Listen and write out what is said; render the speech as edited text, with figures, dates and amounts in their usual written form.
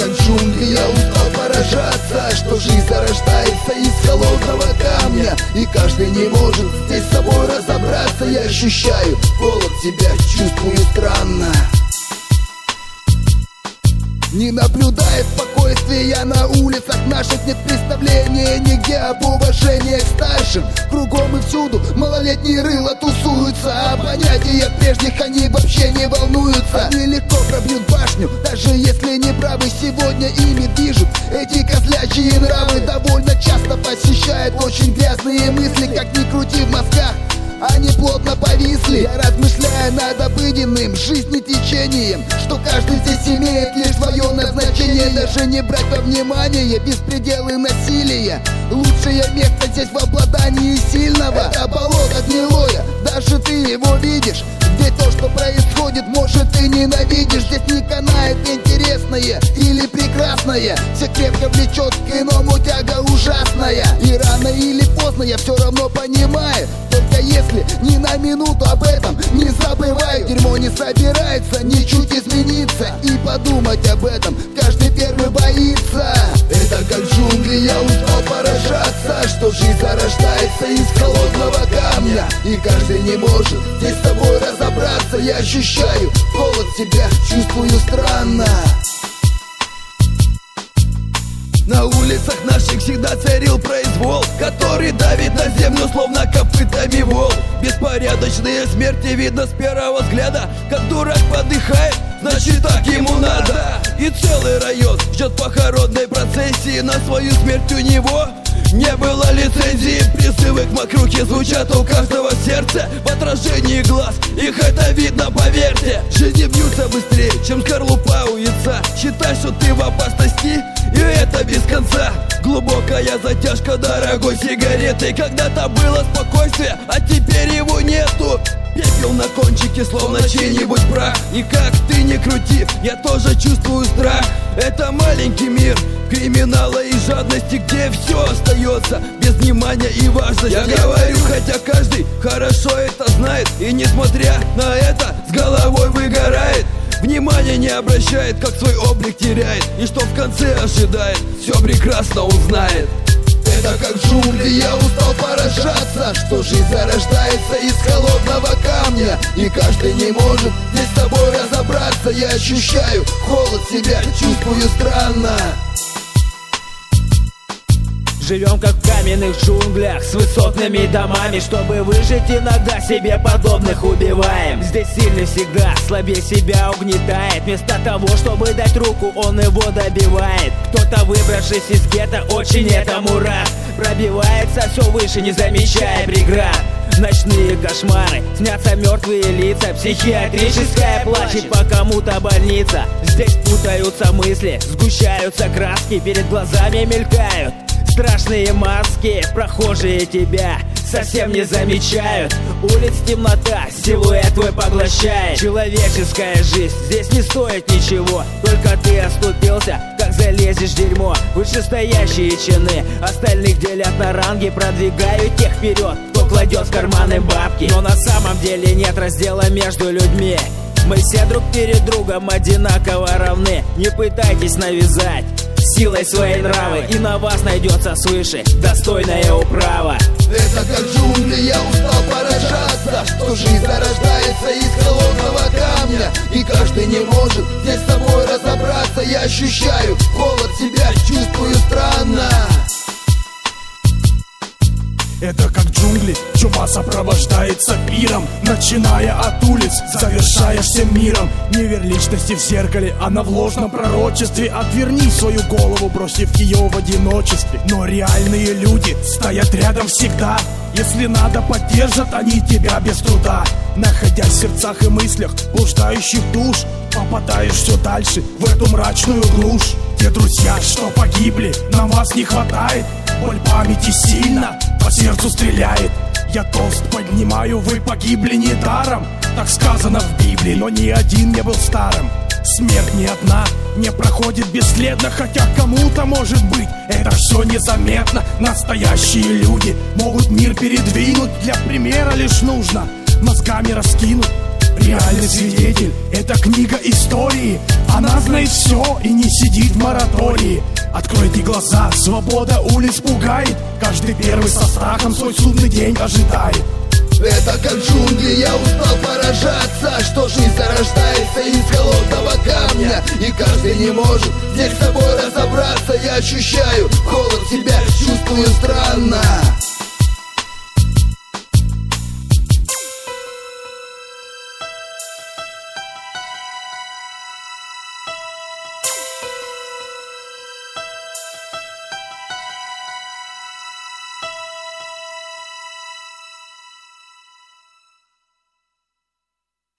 как джунгли, я устал поражаться, что жизнь зарождается из холодного камня, и каждый не может здесь с собой разобраться. Я ощущаю голод, себя чувствую странно. Не наблюдая спокойствия на улицах наших, нет представления нигде об уважении к старшим. Кругом и всюду малолетние рыла тусуются, о понятиях прежних они вообще не волнуются. Они легко пробьют башню, даже если не правы. Сегодня ими движут эти козлячьи нравы. Довольно часто посещают очень грязные мысли, как ни крути в мозгах, они плотно повисли. Я размышляю над обыденным жизнетечением, что каждый здесь имеет лишь свое назначение. Даже не брать во внимание беспределы насилия. Лучшее место здесь в обладании сильного. Это болото гнилое, даже ты его видишь. Здесь то, что происходит, может, ты ненавидишь. Здесь не канает интересное или прекрасное. Все крепко влечет к иному тяга ужасная. И рано или поздно я все равно понимаю, только если ни на минуту об этом не забываю. Дерьмо не собирается ничуть измениться, и подумать об этом каждый первый боится. Это как джунгли, я устал поражаться, что жизнь зарождается из холодного камня, и каждый не может здесь с тобой разобраться. Я ощущаю голод, себя чувствую странно. На улицах наших всегда царил произвол, который давит на землю словно копытами вол. Беспорядочные смерти видно с первого взгляда. Как дурак подыхает, значит так ему надо. И целый район ждет похоронной процессии. На свою смерть у него не было лицензии. Призывы к мокруке звучат у каждого сердца. В отражении глаз их это видно, поверьте. Жизни бьются быстрее, чем скорлупа у яйца. Считай, что ты в опасности, и это без конца. Глубокая затяжка дорогой сигареты. Когда-то было спокойствие, а теперь его нету. Пепел на кончике, словно чей-нибудь прах. И как ты не крути, я тоже чувствую страх. Это маленький мир криминала и жадности, где все остается без внимания и важности. Я говорю, хотя каждый хорошо это знает, и несмотря на это с головой выгорает. Внимание не обращает, как свой облик теряет, и что в конце ожидает, все прекрасно он знает. Это как джунгли, я устал поражаться, что жизнь зарождается из холодного камня, и каждый не может здесь с тобой разобраться. Я ощущаю холод, себя чувствую странно. Живем как в каменных джунглях с высотными домами. Чтобы выжить, иногда себе подобных убиваем. Здесь сильный всегда слабее себя угнетает. Вместо того, чтобы дать руку, он его добивает. Кто-то, выбравшись из гетто, очень этому рад. Пробивается все выше, не замечая преград. Ночные кошмары, снятся мертвые лица. Психиатрическая плачет по кому-то больница. Здесь путаются мысли, сгущаются краски, перед глазами мелькают страшные маски. Прохожие тебя совсем не замечают. Улиц темнота, силуэт твой поглощает. Человеческая жизнь здесь не стоит ничего. Только ты оступился, как залезешь в дерьмо. Вышестоящие чины остальных делят на ранги. Продвигают тех вперед, кто кладет в карманы бабки. Но на самом деле нет раздела между людьми. Мы все друг перед другом одинаково равны. Не пытайтесь навязать силой своей нравы, и на вас найдется свыше достойная управа. Это как джунгли, я устал поражаться, что жизнь зарождается из холодного камня, и каждый не может здесь с собой разобраться. Я ощущаю холод, себя чувствую странно. Это как джунгли, чума сопровождается пиром, начиная от улиц, завершая всем миром. Не верь личности в зеркале, она в ложном пророчестве. Отверни свою голову, бросив ее в одиночестве. Но реальные люди стоят рядом всегда. Если надо, поддержат они тебя без труда. Находясь в сердцах и мыслях блуждающих душ, попадаешь все дальше в эту мрачную глушь. Те друзья, что погибли, нам вас не хватает. Боль памяти сильно по сердцу стреляет. Я тост поднимаю, вы погибли недаром. Так сказано в Библии, но ни один не был старым. Смерть не одна, не проходит бесследно, хотя кому-то, может быть, это все незаметно. Настоящие люди могут мир передвинуть, для примера лишь нужно мозгами раскинуть реальный свидетель. Это книга истории, она знает все и не сидит в моратории. Откройте глаза, свобода улиц пугает. Каждый первый со страхом свой судный день ожидает. Это как джунгли, я устал поражаться, что жизнь зарождается из холодного камня, и каждый не может здесь с собой разобраться. Я ощущаю холод, себя чувствую странно.